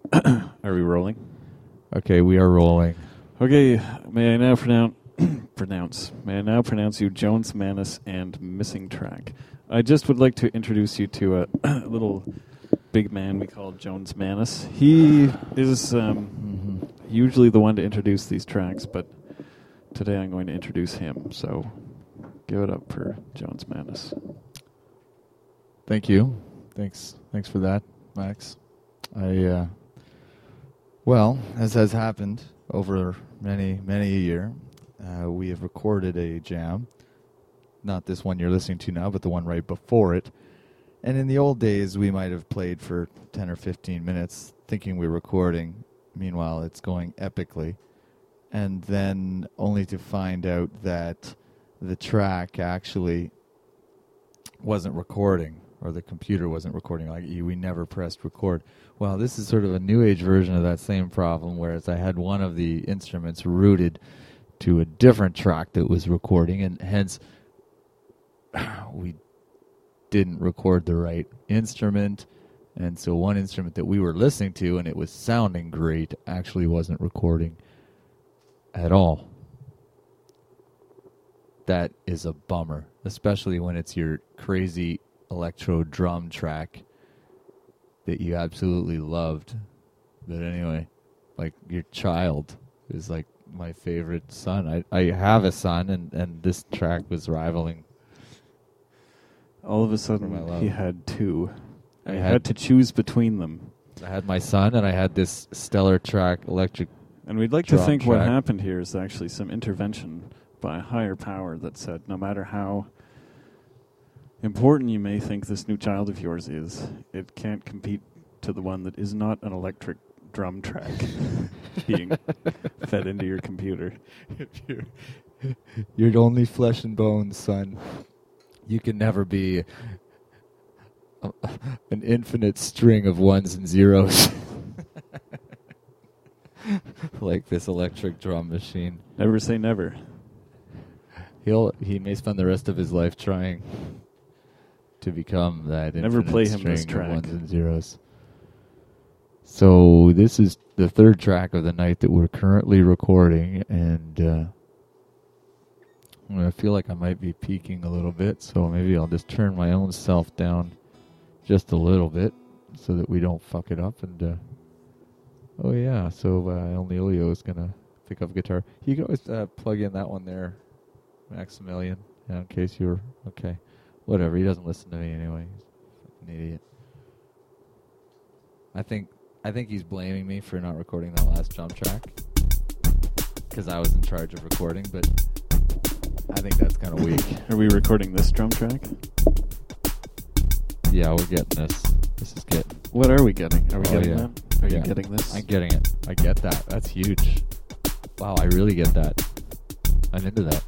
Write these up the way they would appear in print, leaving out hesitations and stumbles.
Are we rolling? Okay, we are rolling. Okay, may I now pronounce you Jones Manus and Missing Track. I just would like to introduce you to a little big man we call Jones Manus. He is usually the one to introduce these tracks, but today I'm going to introduce him, so give it up for Jones Manus. Thank you. Thanks for that, Max. Well, as has happened over many a year, we have recorded a jam. Not this one you're listening to now, but the one right before it. And in the old days, we might have played for 10 or 15 minutes thinking we were recording. Meanwhile, it's going epically. And then only to find out that the track actually wasn't recording, or the computer wasn't recording. We never pressed record. Well, this is sort of a new age version of that same problem, whereas I had one of the instruments routed to a different track that was recording, and hence we didn't record the right instrument. And so one instrument that we were listening to, and it was sounding great, actually wasn't recording at all. That is a bummer, especially when it's your crazy electro drum track that you absolutely loved. But anyway, like your child is like my favorite son. I have a son, and this track was rivaling. All of a sudden, he had two. I had to choose between them. I had my son, and I had this stellar track, electric. And we'd like to think what happened here is actually some intervention by a higher power that said, no matter how important you may think this new child of yours is, it can't compete to the one that is not an electric drum track being fed into your computer. You're only flesh and bones, son. You can never be an infinite string of ones and zeros like this electric drum machine. Never say never. He may spend the rest of his life trying to become that never infinite play him string this track. of ones and zeros. So this is the third track of the night that we're currently recording, and I feel like I might be peaking a little bit, so maybe I'll just turn my own self down just a little bit so that we don't fuck it up. And so El Neilio is gonna pick up guitar. You can always plug in that one there, Maximilian, in case you're okay. Whatever, he doesn't listen to me anyway. He's a fucking idiot. I think he's blaming me for not recording that last drum track because I was in charge of recording, but I think that's kind of weak. Are we recording this drum track? Yeah, we're getting this. This is good. What are we getting? Are we getting that? Are you getting this? I'm getting it. I get that. That's huge. Wow, I really get that. I'm into that.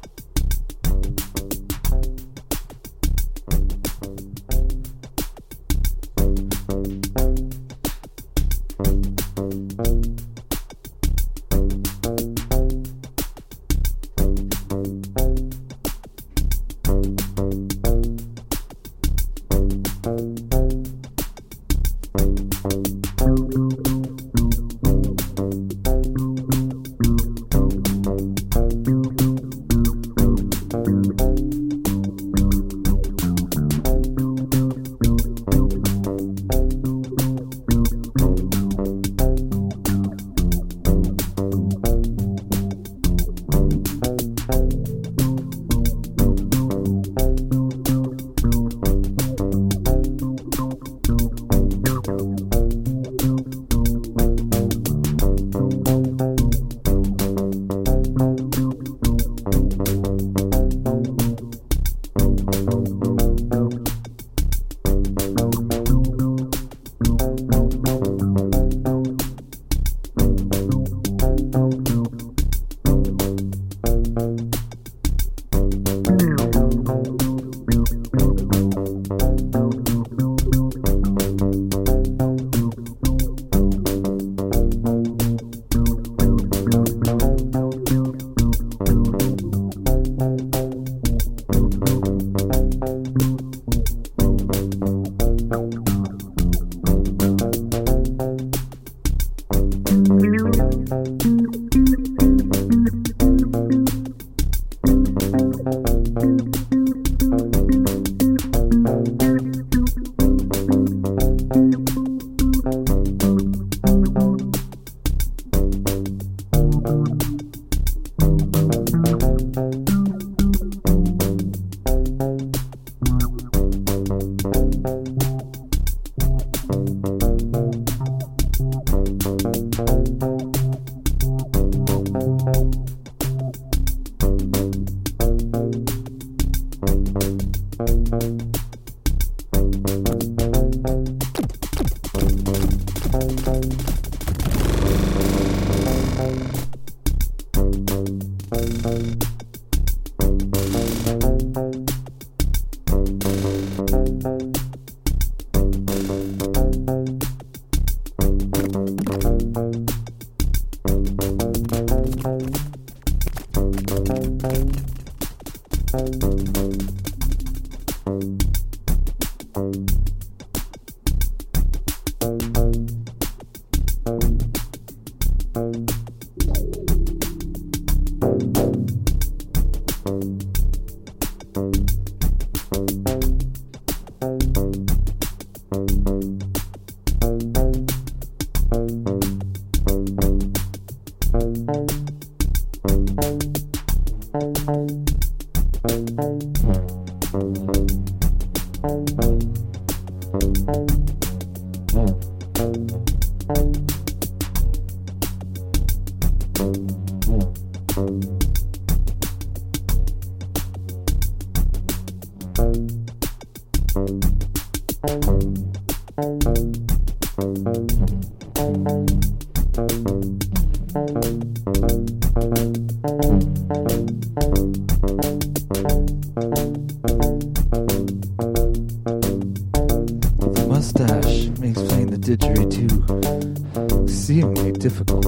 The mustache makes playing the didgeridoo exceedingly difficult.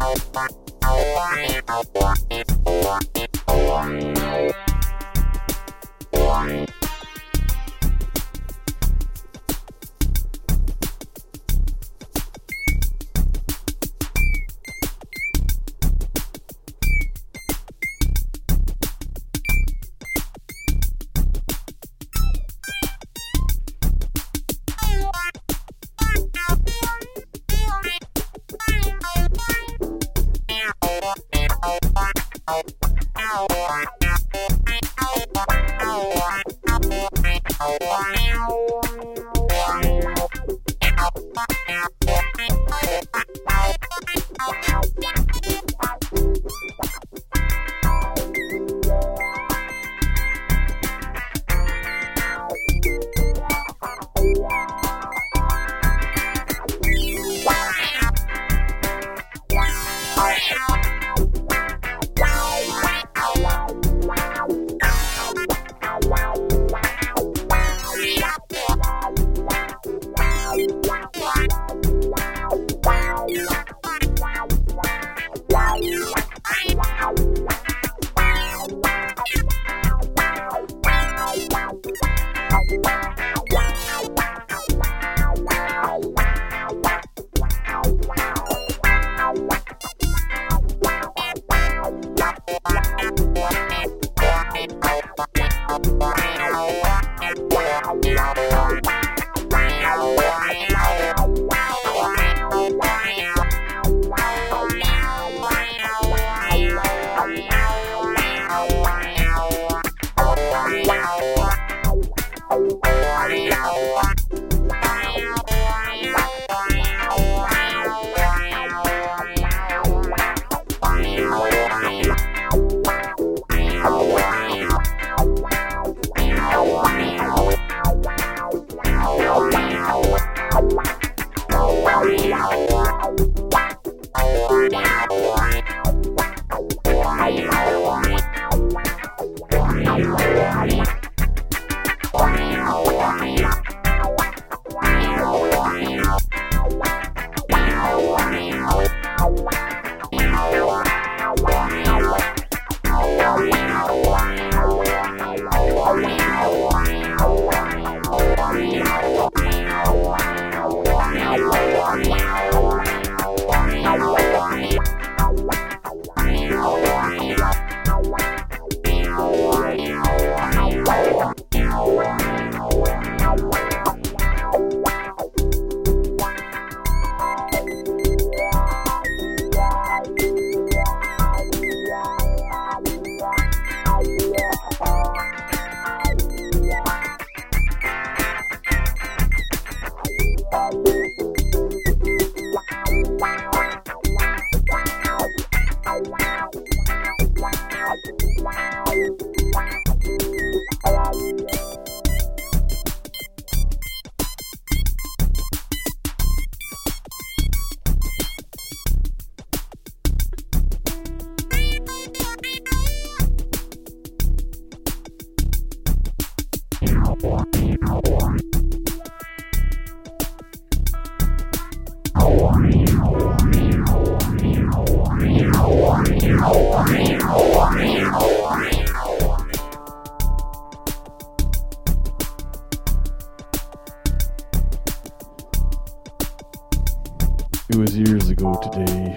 It was years ago today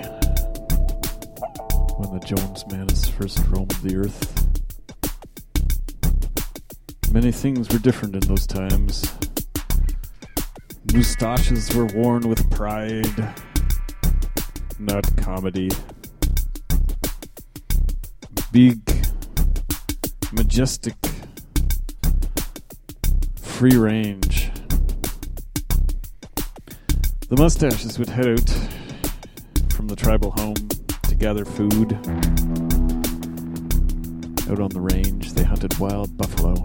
when the Jones Manus first roamed the earth. Many things were different in those times. Moustaches were worn with pride, not comedy. Big, majestic, free range. The mustaches would head out from the tribal home to gather food. Out on the range, they hunted wild buffalo.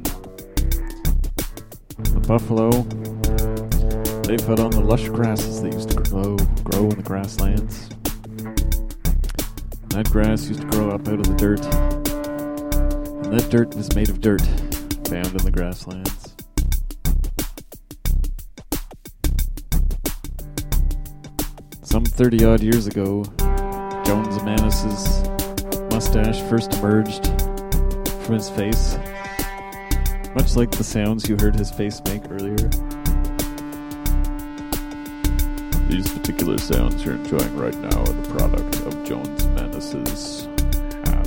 The buffalo, they fed on the lush grasses that used to grow in the grasslands. That grass used to grow up out of the dirt, and that dirt was made of dirt found in the grasslands. Some 30-odd years ago, Jones Manus's mustache first emerged from his face, much like the sounds you heard his face make earlier. These particular sounds you're enjoying right now are the product of Jones Manus's hands.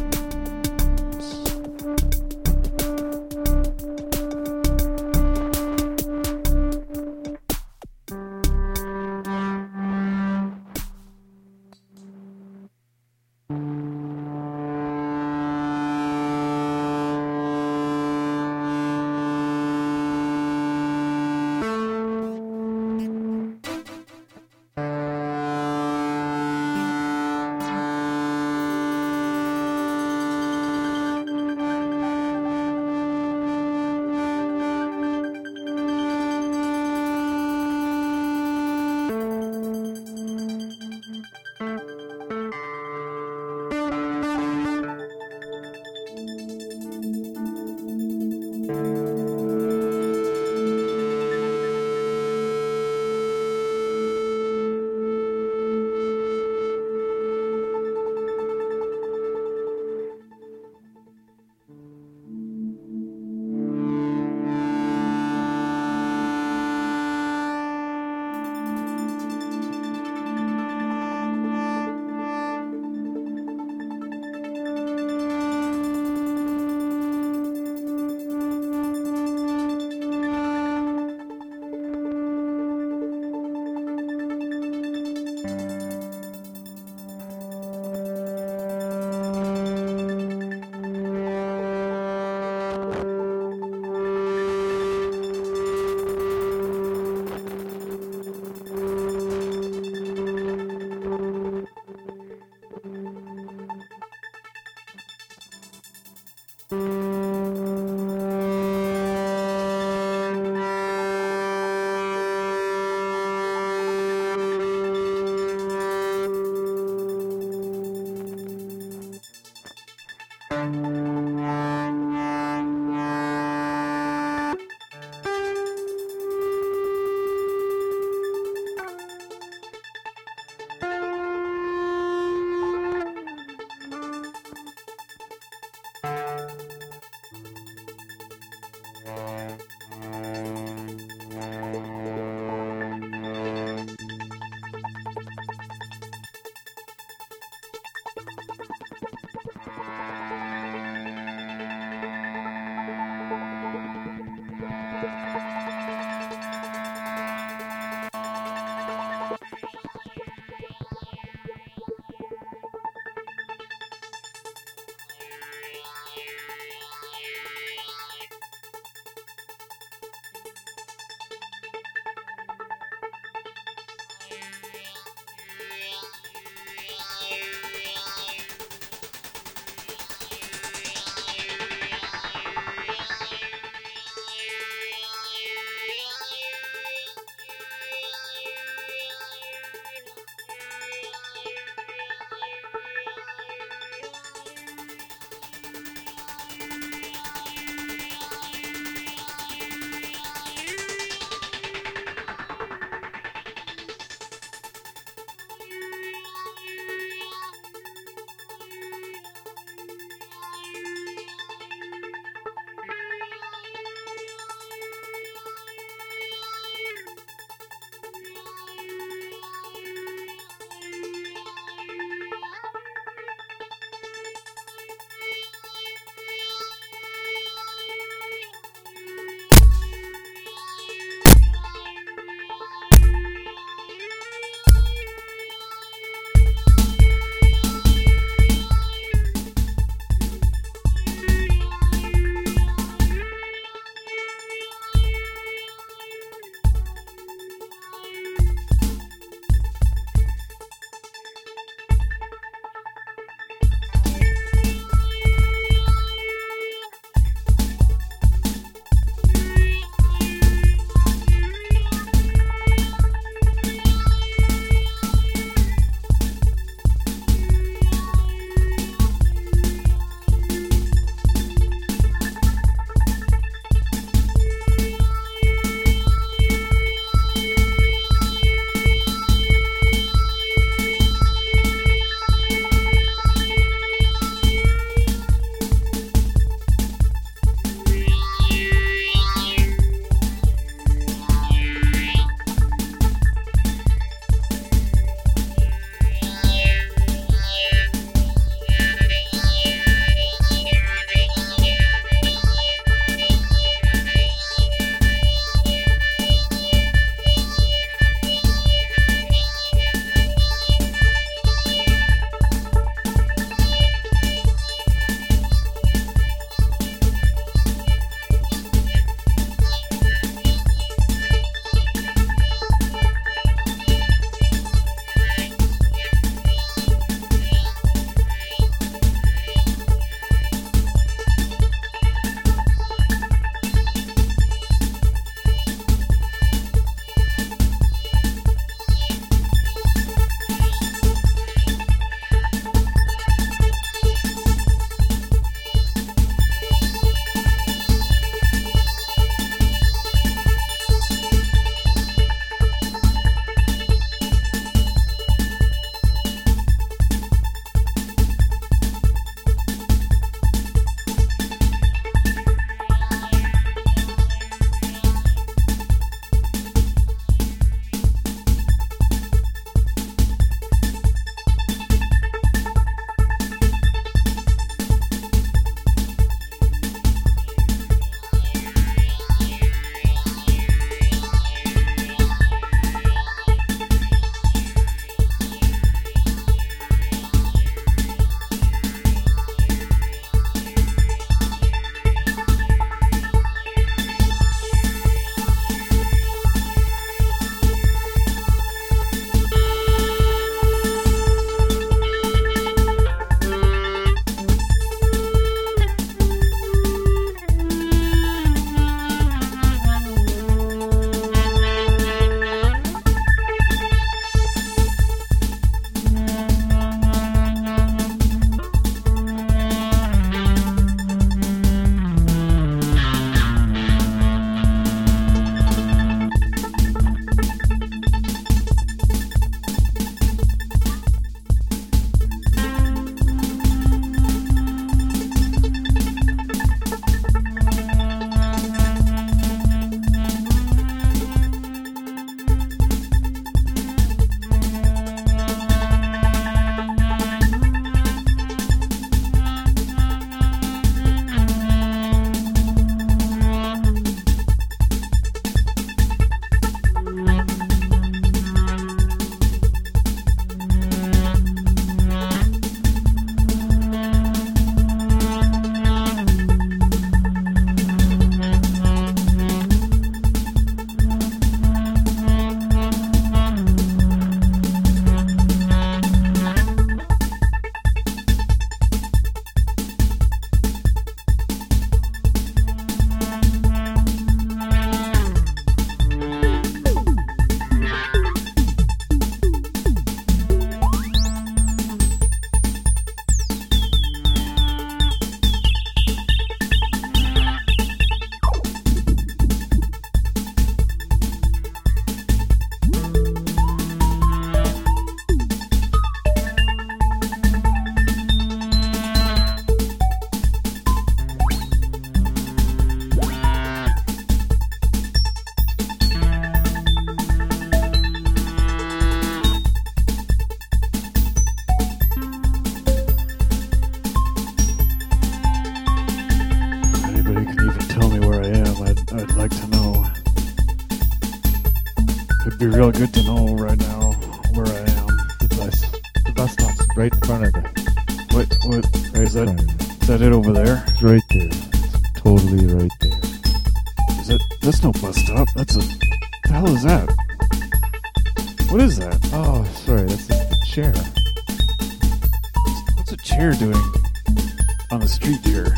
be real good to know right now where I am. The bus stop's right in front of it. What? Is Right in front of it. that it over there? It's right there. It's totally right there. Is it? That's no bus stop. That's a. The hell is that? What is that? Oh, sorry, that's just the chair. What's a chair doing on the street here?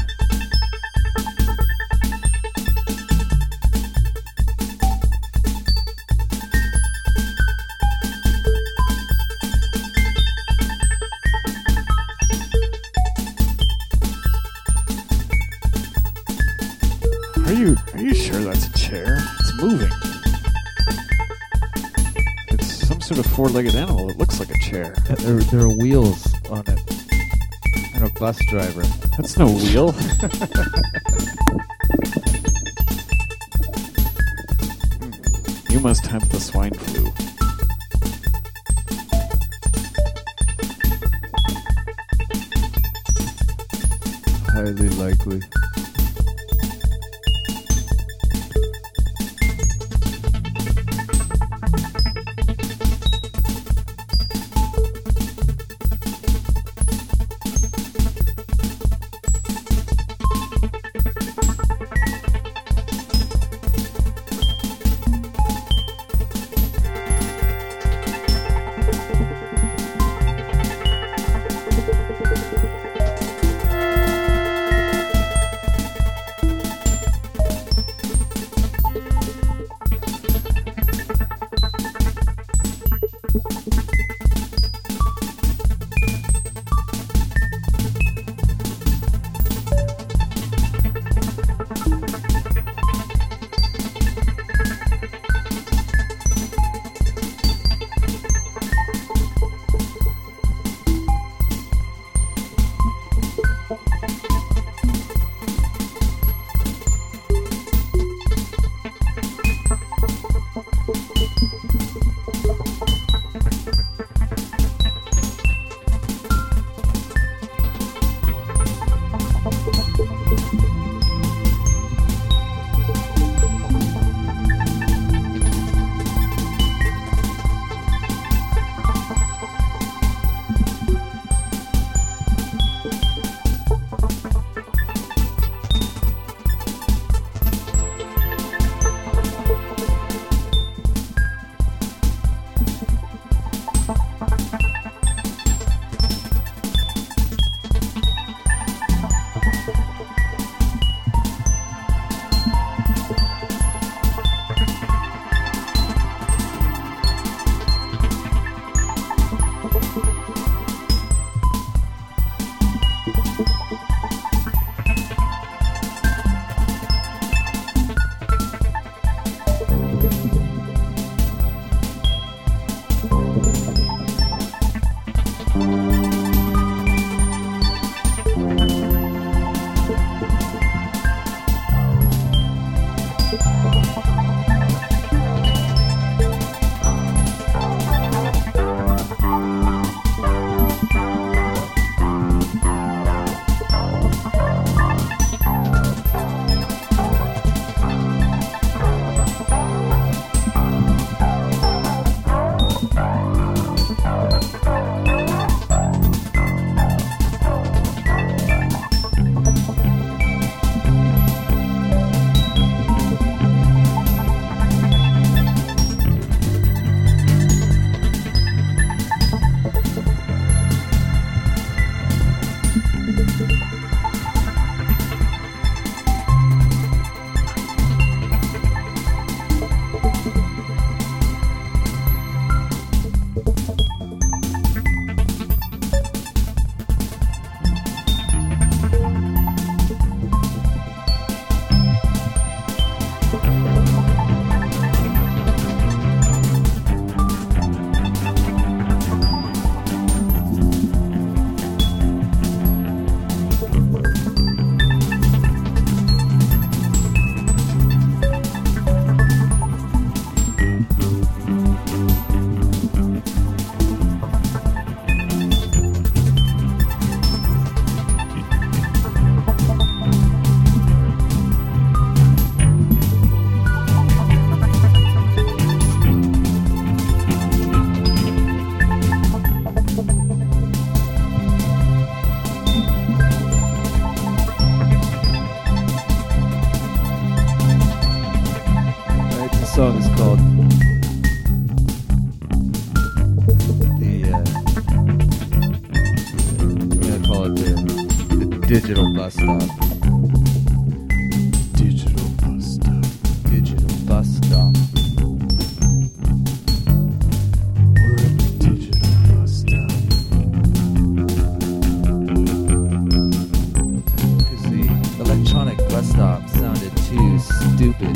Are you sure that's a chair? It's moving. It's some sort of four-legged animal. It looks like a chair. There are wheels on it. And a bus driver. That's no wheel. You must have the swine flu. Highly likely. Digital bus stop. Digital bus stop. Digital bus stop. We're at the digital bus stop. Because the electronic bus stop sounded too stupid.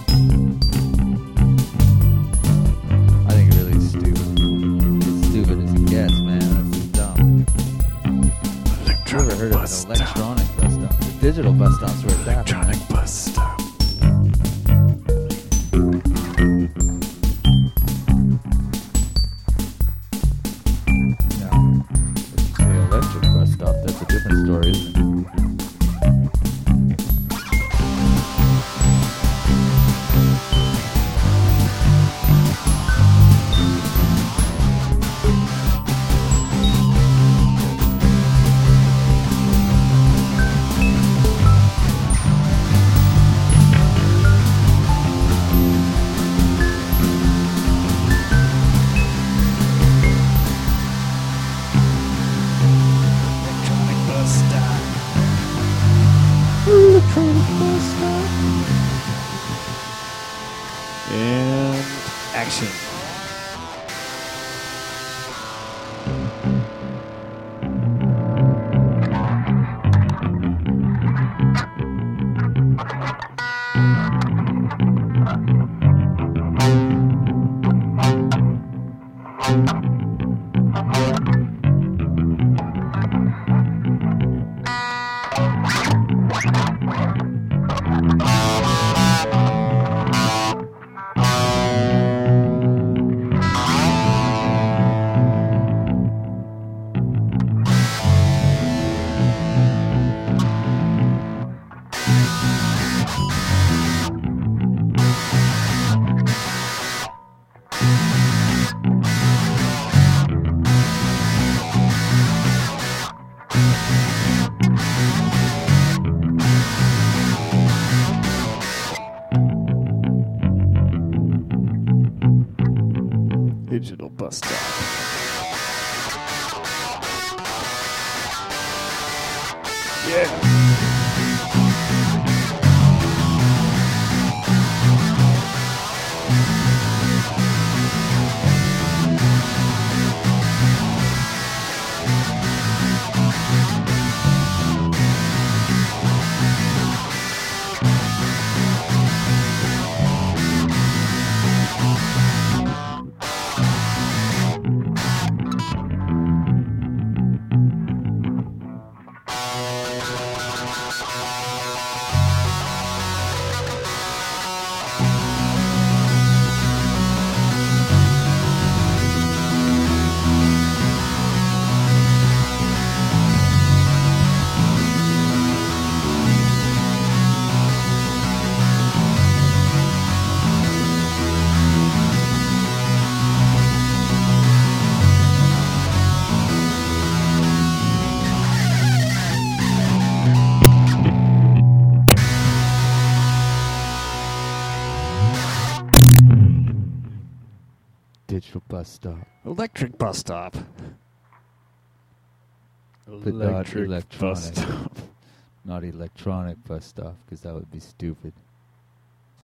I think it really is stupid. As stupid as it gets, man. That's just dumb. I've never heard of an electronic bus stop. The digital bus stop's where it's at. Electronic bus stop. Now, if you say electric bus stop, that's a different story, isn't it? Electronic bus stop. And action. Digital bus stop. Yeah. Digital bus stop. Electric bus stop. But not Electric electronic. bus stop. Not electronic bus stop, because that would be stupid.